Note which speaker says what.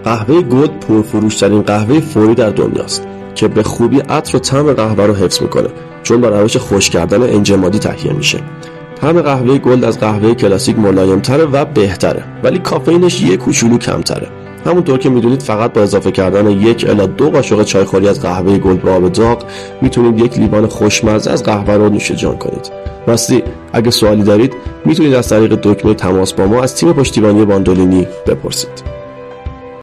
Speaker 1: قهوه گلد پرفروش‌ترین قهوه فوری در دنیاست که به خوبی عطر و طعم قهوه رو حفظ میکنه، چون با روش خشک کردن انجمادی تهیه میشه. طعم قهوه گلد از قهوه کلاسیک ملایم‌تره و بهتره، ولی کافئینش یک کوچولو کمتره. همونطور که میدونید فقط با اضافه کردن 1 الی 2 قاشق چایخوری از قهوه گلد به آب داغ میتونید یک لیوان خوشمزه از قهوه رو نوش جان کنید. راستی اگه سوالی دارید میتونید از طریق دکمه تماس با ما از تیم پشتیبانی باندولینی بپرسید.